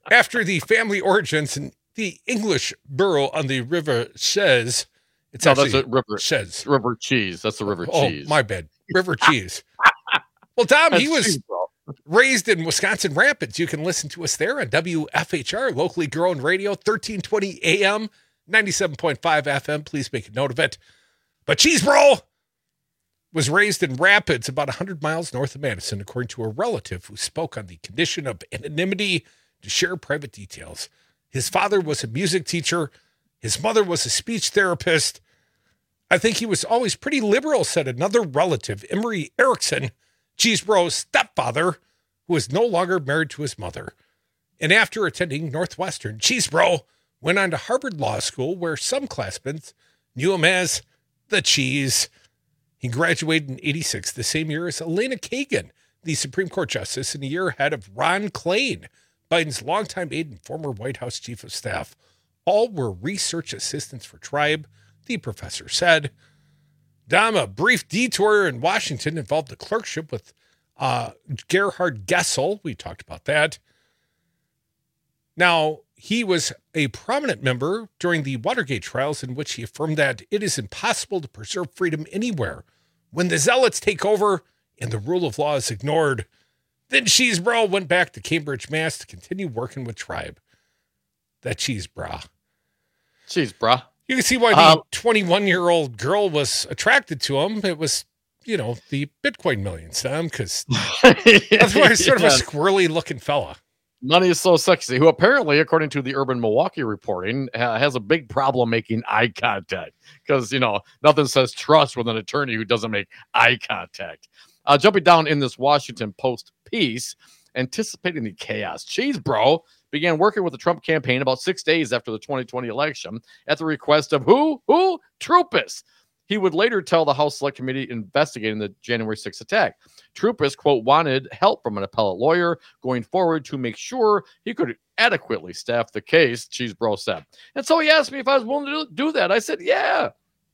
After the family origins in the English borough on the River Chez, it's actually that's a river. Chez. River cheese. That's the river Oh, cheese. my bad. River cheese. Well, Tom, he was cheese, bro. raised in Wisconsin Rapids. You can listen to us there on WFHR, locally grown radio, 1320 AM, 97.5 FM. Please make a note of it. But Cheese Bro was raised in Rapids, about 100 miles north of Madison, according to a relative who spoke on the condition of anonymity to share private details. His father was a music teacher. His mother was a speech therapist. I think he was always pretty liberal, said another relative, Emery Erickson, Cheese Bro's stepfather, who was no longer married to his mother. And after attending Northwestern, Cheese Bro went on to Harvard Law School, where some classmates knew him as the Cheese. He graduated in 86, the same year as Elena Kagan, the Supreme Court Justice, and a year ahead of Ron Klain, Biden's longtime aide and former White House Chief of Staff. All were research assistants for Tribe, the professor said. Dom, a brief detour in Washington involved a clerkship with Gerhard Gessel. We talked about that. Now, he was a prominent member during the Watergate trials in which he affirmed that it is impossible to preserve freedom anywhere when the zealots take over and the rule of law is ignored. Then Cheese Bro went back to Cambridge, Mass. to continue working with Tribe. That Cheese Bra. Cheese Bra. You can see why the 21-year-old girl was attracted to him. It was, the Bitcoin millions, Tom, because otherwise sort of a squirrely-looking fella. Money is so sexy, who apparently, according to the Urban Milwaukee reporting, has a big problem making eye contact because, nothing says trust with an attorney who doesn't make eye contact. Jumping down in this Washington Post piece, anticipating the chaos, Cheese Bro began working with the Trump campaign about 6 days after the 2020 election at the request of who? Troupis. He would later tell the House Select Committee investigating the January 6th attack. Troupis, quote, wanted help from an appellate lawyer going forward to make sure he could adequately staff the case, Cheese Bro said. And so he asked me if I was willing to do that. I said, yeah.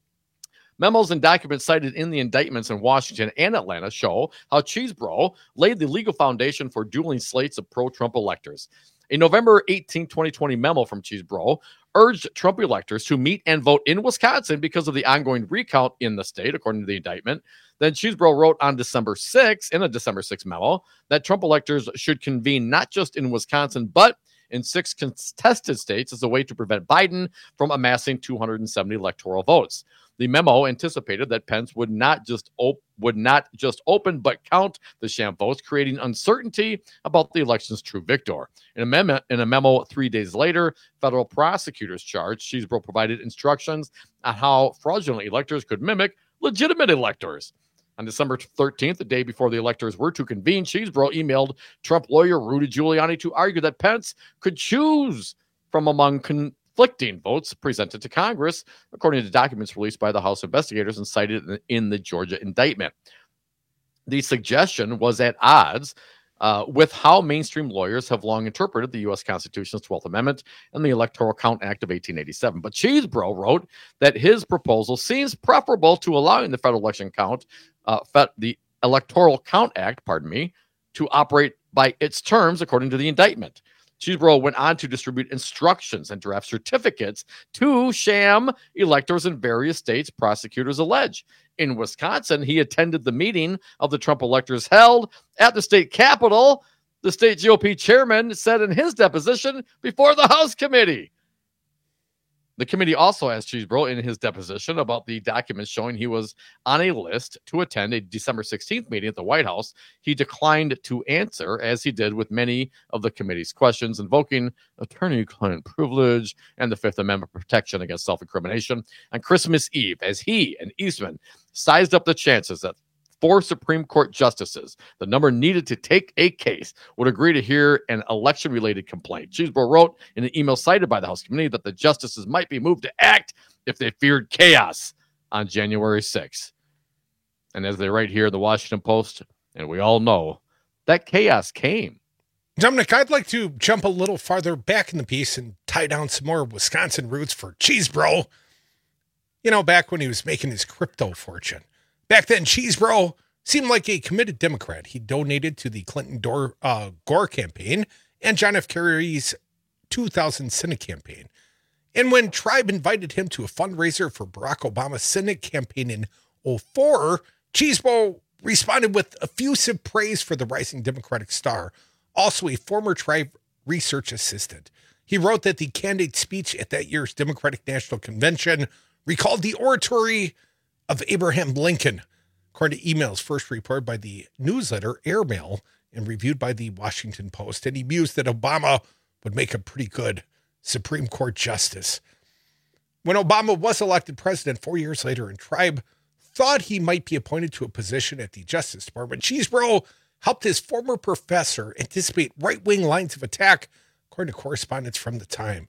Memos and documents cited in the indictments in Washington and Atlanta show how Cheese Bro laid the legal foundation for dueling slates of pro-Trump electors. A November 18, 2020 memo from Cheese Bro urged Trump electors to meet and vote in Wisconsin because of the ongoing recount in the state, according to the indictment. Then Cheese Bro wrote on December 6, in a December 6 memo, that Trump electors should convene not just in Wisconsin, but in 6 contested states as a way to prevent Biden from amassing 270 electoral votes. The memo anticipated that Pence would not just open but count the sham votes, creating uncertainty about the election's true victor. In a memo 3 days later, federal prosecutors charged Cheese Bro provided instructions on how fraudulent electors could mimic legitimate electors. On December 13th, the day before the electors were to convene, Cheese Bro emailed Trump lawyer Rudy Giuliani to argue that Pence could choose from among conflicting votes presented to Congress, according to documents released by the House investigators and cited in the Georgia indictment. The suggestion was at odds with how mainstream lawyers have long interpreted the U.S. Constitution's 12th Amendment and the Electoral Count Act of 1887. But Cheese Bro wrote that his proposal seems preferable to allowing the federal election count, the Electoral Count Act, to operate by its terms, according to the indictment. Cheese Bro went on to distribute instructions and draft certificates to sham electors in various states, prosecutors allege. In Wisconsin, he attended the meeting of the Trump electors held at the state capitol. The state GOP chairman said in his deposition before the House committee. The committee also asked Cheese Bro in his deposition about the documents showing he was on a list to attend a December 16th meeting at the White House. He declined to answer, as he did with many of the committee's questions, invoking attorney-client privilege and the Fifth Amendment protection against self-incrimination on Christmas Eve, as he and Eastman sized up the chances that 4 Supreme Court justices, the number needed to take a case, would agree to hear an election-related complaint. Cheese Bro wrote in an email cited by the House committee that the justices might be moved to act if they feared chaos on January 6th. And as they write here, the Washington Post, and we all know, that chaos came. Dominic, I'd like to jump a little farther back in the piece and tie down some more Wisconsin roots for Cheese Bro. Back when he was making his crypto fortune. Back then, Cheese Bro seemed like a committed Democrat. He donated to the Clinton Gore campaign and John F. Kerry's 2000 Senate campaign. And when Tribe invited him to a fundraiser for Barack Obama's Senate campaign in 2004, Cheesebro responded with effusive praise for the rising Democratic star, also a former Tribe research assistant. He wrote that the candidate's speech at that year's Democratic National Convention recalled the oratory of Abraham Lincoln, according to emails first reported by the newsletter Airmail and reviewed by the Washington Post. And he mused that Obama would make a pretty good Supreme Court justice. When Obama was elected president 4 years later and Tribe thought he might be appointed to a position at the Justice Department, Cheesebro helped his former professor anticipate right-wing lines of attack, according to correspondence from the time.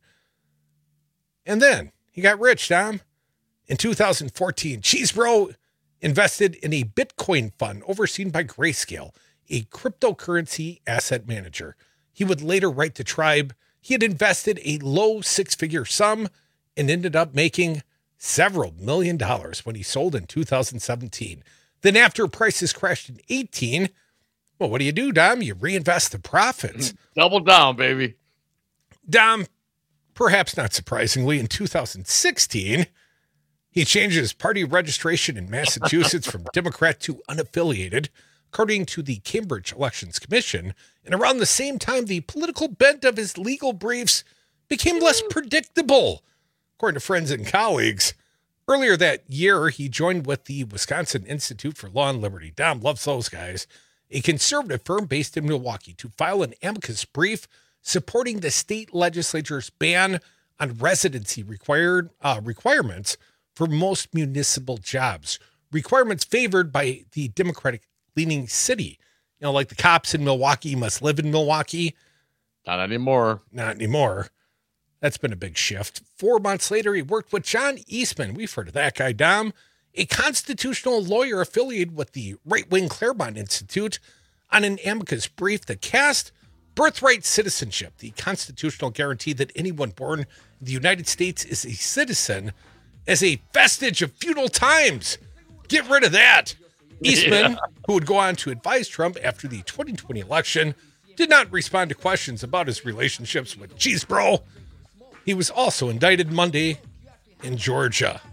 And then he got rich, Dom. In 2014, Cheesebro invested in a Bitcoin fund overseen by Grayscale, a cryptocurrency asset manager. He would later write to Tribe he had invested a low six-figure sum and ended up making several $1 million when he sold in 2017. Then after prices crashed in 2018, well, what do, Dom? You reinvest the profits. Double down, baby. Dom, perhaps not surprisingly, in 2016, he changed his party registration in Massachusetts from Democrat to unaffiliated, according to the Cambridge Elections Commission. And around the same time, the political bent of his legal briefs became less predictable, according to friends and colleagues. Earlier that year, he joined with the Wisconsin Institute for Law and Liberty. Dom loves those guys, a conservative firm based in Milwaukee, to file an amicus brief supporting the state legislature's ban on residency requirements for most municipal jobs, requirements favored by the Democratic-leaning city. You know, like the cops in Milwaukee must live in Milwaukee. Not anymore. Not anymore. That's been a big shift. 4 months later, he worked with John Eastman. We've heard of that guy, Dom, a constitutional lawyer affiliated with the right-wing Claremont Institute, on an amicus brief that cast birthright citizenship, the constitutional guarantee that anyone born in the United States is a citizen, as a vestige of feudal times. Get rid of that. Eastman, who would go on to advise Trump after the 2020 election, did not respond to questions about his relationships with Cheesebro. He was also indicted Monday in Georgia.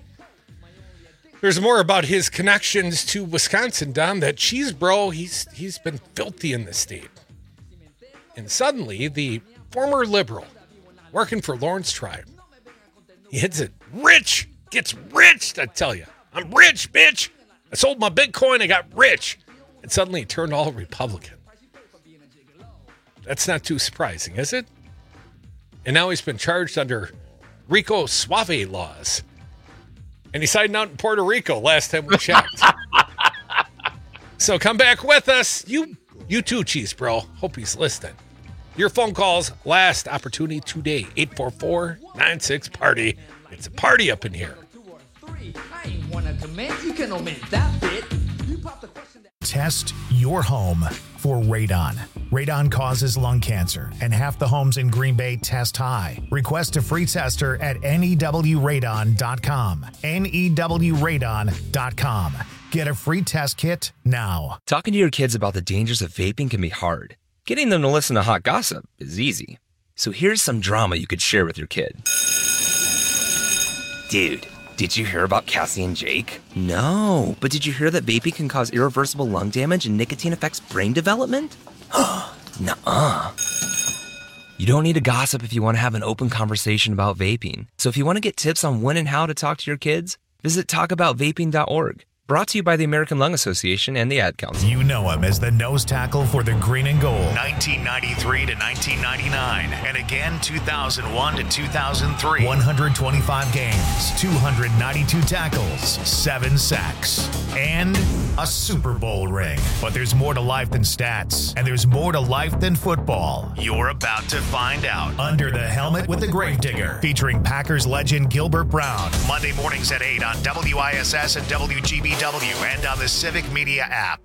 There's more about his connections to Wisconsin, Dom, that Cheesebro, he's been filthy in the state. And suddenly, the former liberal working for Lawrence Tribe, he hits it rich, gets rich, I tell you. I'm rich, bitch. I sold my Bitcoin, I got rich. And suddenly he turned all Republican. That's not too surprising, is it? And now he's been charged under Rico Suave laws. And he's hiding out in Puerto Rico last time we checked. So come back with us. You too, Cheesebro. Hope he's listening. Your phone calls, last opportunity today, 844-96-PARTY. It's a party up in here. Test your home for radon. Radon causes lung cancer, and half the homes in Green Bay test high. Request a free tester at newradon.com. newradon.com. Get a free test kit now. Talking to your kids about the dangers of vaping can be hard. Getting them to listen to hot gossip is easy. So here's some drama you could share with your kid. Dude, did you hear about Cassie and Jake? No, but did you hear that vaping can cause irreversible lung damage and nicotine affects brain development? Nuh-uh. You don't need to gossip if you want to have an open conversation about vaping. So if you want to get tips on when and how to talk to your kids, visit talkaboutvaping.org. Brought to you by the American Lung Association and the Ad Council. You know him as the nose tackle for the Green and Gold, 1993 to 1999, and again 2001 to 2003. 125 games, 292 tackles, 7 sacks, and a Super Bowl ring. But there's more to life than stats, and there's more to life than football. You're about to find out. Under the Helmet with the Gravedigger, featuring Packers legend Gilbert Brown. Monday mornings at 8 on WISS and WGBW. And on the Civic Media app.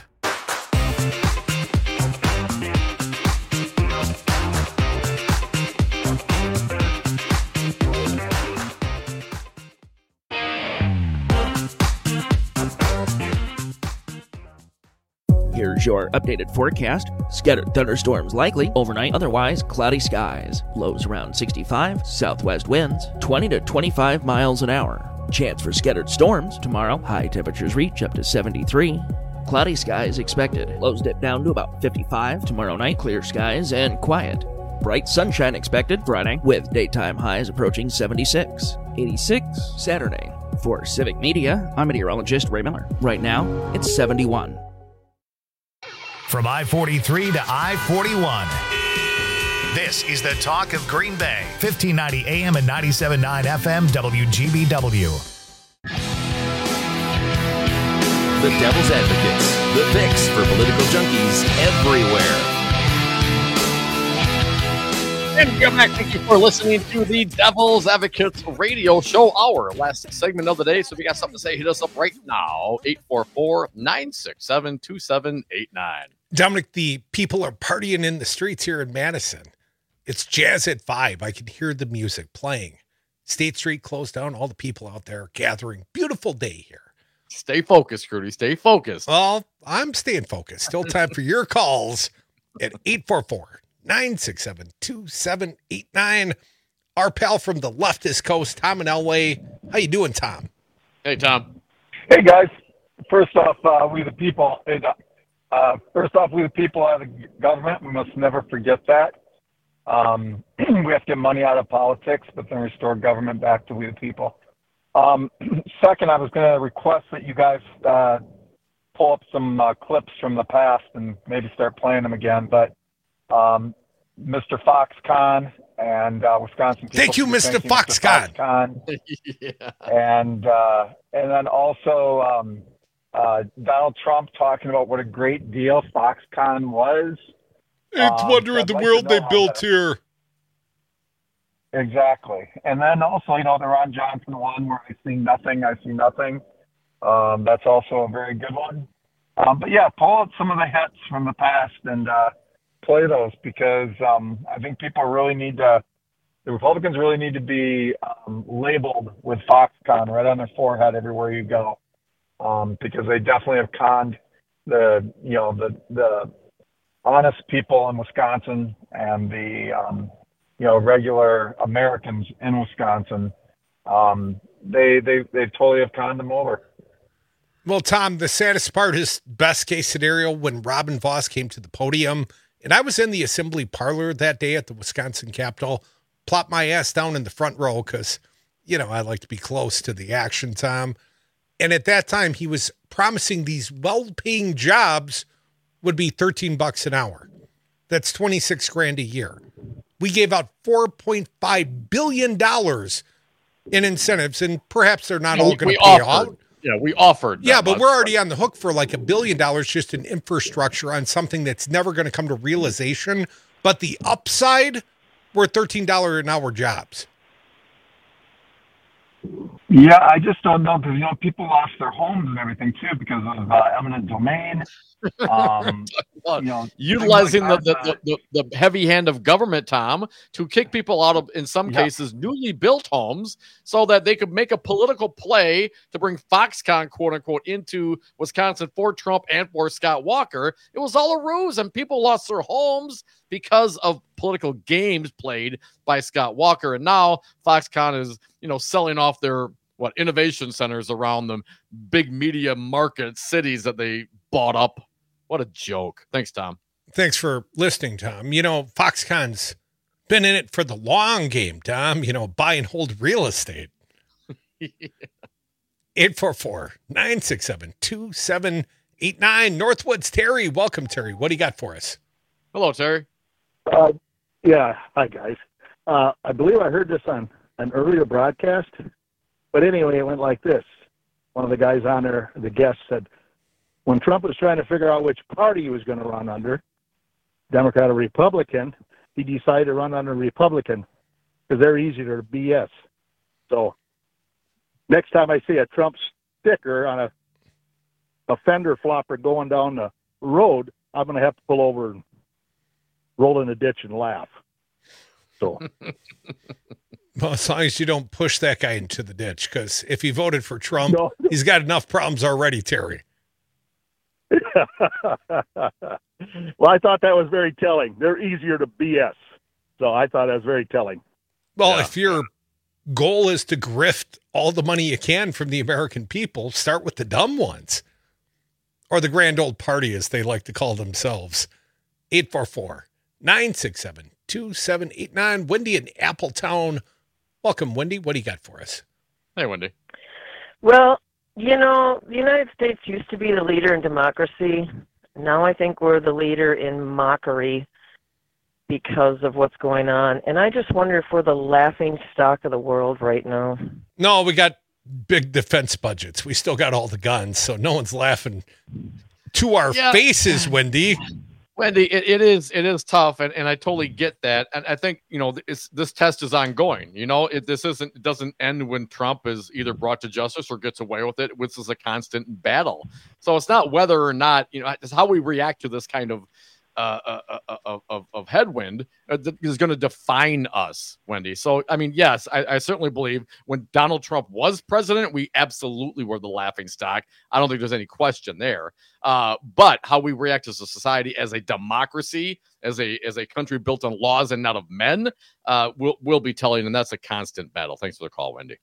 Here's Here's your updated forecast. Scattered thunderstorms likely. Overnight, otherwise cloudy skies. Lows around 65. Southwest winds 20 to 25 miles an hour. Chance for scattered storms tomorrow. High temperatures reach up to 73. Cloudy skies expected. Lows dip down to about 55. Tomorrow night, clear skies and quiet. Bright sunshine expected Friday, with daytime highs approaching 76. 86 Saturday. For Civic Media, I'm meteorologist Ray Miller. Right now, it's 71. From I-43 to I-41. This is the talk of Green Bay. 1590 AM and 97.9 FM WGBW. The Devil's Advocates, the fix for political junkies everywhere. And welcome back. Thank you for listening to the Devil's Advocates radio show, our last segment of the day. So if you got something to say, hit us up right now, 844-967-2789. Dominic, the people are partying in the streets here in Madison. It's Jazz at 5. I can hear the music playing. State Street closed down. All the people out there gathering. Beautiful day here. Stay focused, Rudy. Stay focused. Well, I'm staying focused. Still time for your calls at 844-967-2789. Our pal from the leftist coast, Tom in Elway. How you doing, Tom? Hey, Tom. Hey, guys. First off, we the people. First off, we the people out of the government. We must never forget that. We have to get money out of politics, but then restore government back to we the people. Second, I was going to request that you guys pull up some clips from the past and maybe start playing them again. But Mr. Foxconn and Wisconsin people. Thank you, Mr. Foxconn. Yeah. And then also Donald Trump talking about what a great deal Foxconn was. It's wonder in the world they built here. Exactly. And then also, the Ron Johnson one where I see nothing. That's also a very good one. But yeah, pull out some of the hits from the past and play those because I think the Republicans really need to be labeled with Foxconn right on their forehead everywhere you go because they definitely have conned the honest people in Wisconsin and the regular Americans in Wisconsin. They totally have conned them over. Well, Tom, the saddest part is best case scenario when Robin Vos came to the podium, and I was in the assembly parlor that day at the Wisconsin Capitol, plopped my ass down in the front row because, I like to be close to the action, Tom. And at that time, he was promising these well-paying jobs would be $13 an hour. That's $26,000 a year. We gave out $4.5 billion in incentives, and perhaps they're not all going to pay out. Yeah, we offered. Yeah, but we're already on the hook for like $1 billion just in infrastructure on something that's never going to come to realization. But the upside were $13 an hour jobs. Yeah, I just don't know because people lost their homes and everything too because of eminent domain. Utilizing the heavy hand of government, Tom, to kick people out of, in some cases, newly built homes so that they could make a political play to bring Foxconn, quote unquote, into Wisconsin for Trump and for Scott Walker. It was all a ruse, and people lost their homes because of political games played by Scott Walker. And now Foxconn is, selling off their innovation centers around the big media market cities that they bought up. What a joke. Thanks, Tom. Thanks for listening, Tom. Foxconn's been in it for the long game, Tom. Buy and hold real estate. 844-967-2789. Northwoods Terry. Welcome, Terry. What do you got for us? Hello, Terry. Yeah. Hi, guys. I believe I heard this on an earlier broadcast. But anyway, it went like this. One of the guys on there, the guest, said, when Trump was trying to figure out which party he was going to run under, Democrat or Republican, he decided to run under Republican because they're easier to BS. So next time I see a Trump sticker on a fender flopper going down the road, I'm going to have to pull over and roll in the ditch and laugh. So... Well, as long as you don't push that guy into the ditch, because if he voted for Trump, he's got enough problems already, Terry. Well, I thought that was very telling. They're easier to BS. So I thought that was very telling. Well, if your goal is to grift all the money you can from the American people, start with the dumb ones. Or the grand old party, as they like to call themselves. 844-967-2789. Wendy in Appletown. Welcome, Wendy. What do you got for us? Hey, Wendy. Well, you know, the United States used to be the leader in democracy. Now I think we're the leader in mockery because of what's going on. And I just wonder if we're the laughing stock of the world right now. No, we got big defense budgets. We still got all the guns, so no one's laughing to our faces, Wendy. Wendy, it is tough, and I totally get that. And I think, you know, this test is ongoing. You know, it doesn't end when Trump is either brought to justice or gets away with it. This is a constant battle. So it's not whether or not, you know, it's how we react to this kind of headwind that is going to define us, Wendy. So, I mean, yes, I certainly believe when Donald Trump was president, we absolutely were the laughing stock. I don't think there's any question there. But how we react as a society, as a democracy, as a country built on laws and not of men, will be telling, and that's a constant battle. Thanks for the call, Wendy.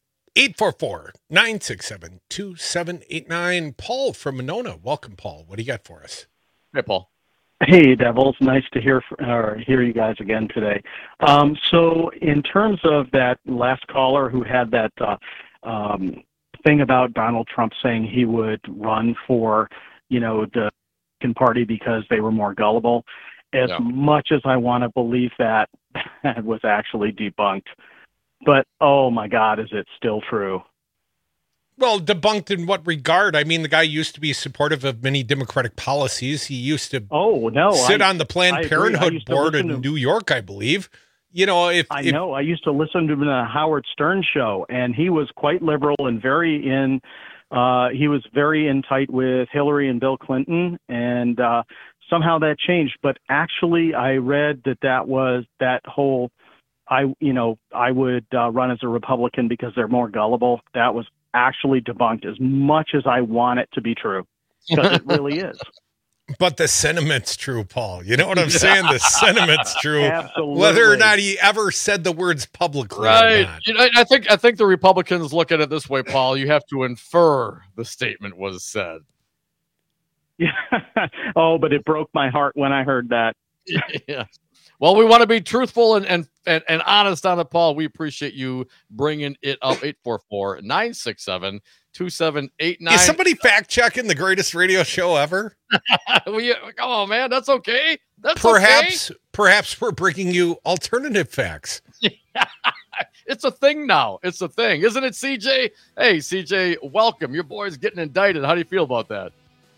844-967-2789. Paul from Monona. Welcome, Paul. What do you got for us? Hey, Paul. Hey, Devils. Nice to hear you guys again today. So in terms of that last caller who had that thing about Donald Trump saying he would run for, you know, the Republican Party because they were more gullible, as much as I want to believe that was actually debunked. But, oh, my God, is it still true? Well, debunked in what regard? I mean, the guy used to be supportive of many Democratic policies. He used to sit on the Planned Parenthood board in New York, I believe. You know, I used to listen to him in a Howard Stern show, and he was quite liberal and he was very in tight with Hillary and Bill Clinton, and somehow that changed. But actually, I read that was that whole, I would run as a Republican because they're more gullible. That was actually debunked, as much as I want it to be true, because it really is. But the sentiment's true, Paul. You know what I'm saying? The sentiment's true. Absolutely. Whether or not he ever said the words publicly. Right. Or not. You know, I think the Republicans look at it this way, Paul. You have to infer the statement was said. Yeah. Oh, but it broke my heart when I heard that. Yeah. Well, we want to be truthful and honest on it, Paul. We appreciate you bringing it up. 844-967-2789. Is somebody fact-checking the greatest radio show ever? Come on, man. That's okay. Perhaps we're bringing you alternative facts. It's a thing now. It's a thing. Isn't it, CJ? Hey, CJ, welcome. Your boy's getting indicted. How do you feel about that?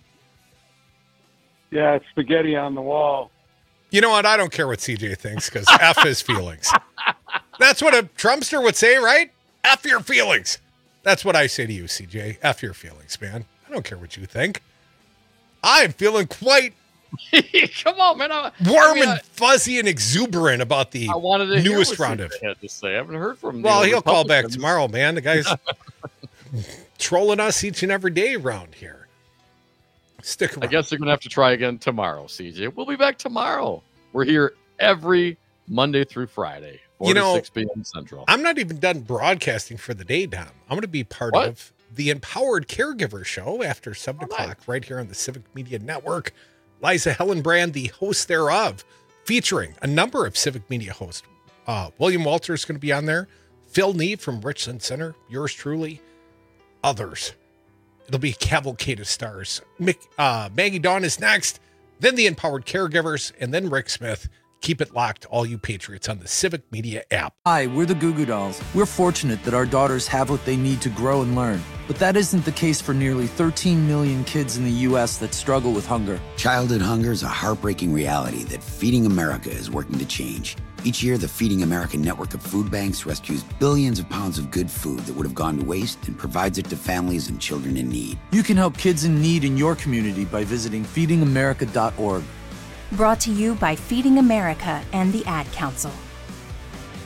Yeah, it's spaghetti on the wall. You know what? I don't care what CJ thinks, because F his feelings. That's what a Trumpster would say, right? F your feelings. That's what I say to you, CJ. F your feelings, man. I don't care what you think. I'm feeling quite come on, man. Warm and fuzzy and exuberant about the newest round of. I had to say, I haven't heard from. Well, he'll call back tomorrow, man. The guy's trolling us each and every day around here. Stick around. I guess you're going to have to try again tomorrow, CJ. We'll be back tomorrow. We're here every Monday through Friday, 4 to 6 p.m. Central. I'm not even done broadcasting for the day, Dom. I'm going to be part of the Empowered Caregiver Show after 7 o'clock right here on the Civic Media Network. Liza Hellenbrand, the host thereof, featuring a number of Civic Media hosts. William Walter is going to be on there. Phil Neeve from Richland Center, yours truly, others. It'll be a cavalcade of stars. Maggie Dawn is next, then the Empowered Caregivers, and then Rick Smith. Keep it locked, all you patriots, on the Civic Media app. Hi, we're the Goo Goo Dolls. We're fortunate that our daughters have what they need to grow and learn. But that isn't the case for nearly 13 million kids in the U.S. that struggle with hunger. Childhood hunger is a heartbreaking reality that Feeding America is working to change. Each year, the Feeding America network of food banks rescues billions of pounds of good food that would have gone to waste and provides it to families and children in need. You can help kids in need in your community by visiting feedingamerica.org. Brought to you by Feeding America and the Ad Council.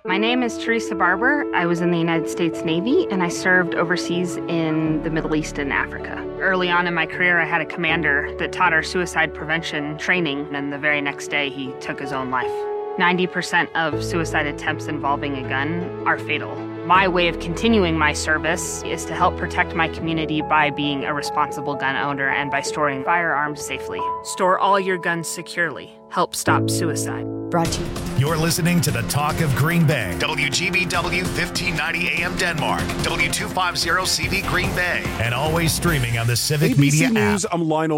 My name is Teresa Barber. I was in the United States Navy, and I served overseas in the Middle East and Africa. Early on in my career, I had a commander that taught our suicide prevention training, and the very next day, he took his own life. 90% of suicide attempts involving a gun are fatal. My way of continuing my service is to help protect my community by being a responsible gun owner and by storing firearms safely. Store all your guns securely. Help stop suicide. Brought to you. You're listening to the Talk of Green Bay. WGBW 1590 AM Denmark. W250 CV Green Bay. And always streaming on the Civic ABC Media News, app. I'm Lionel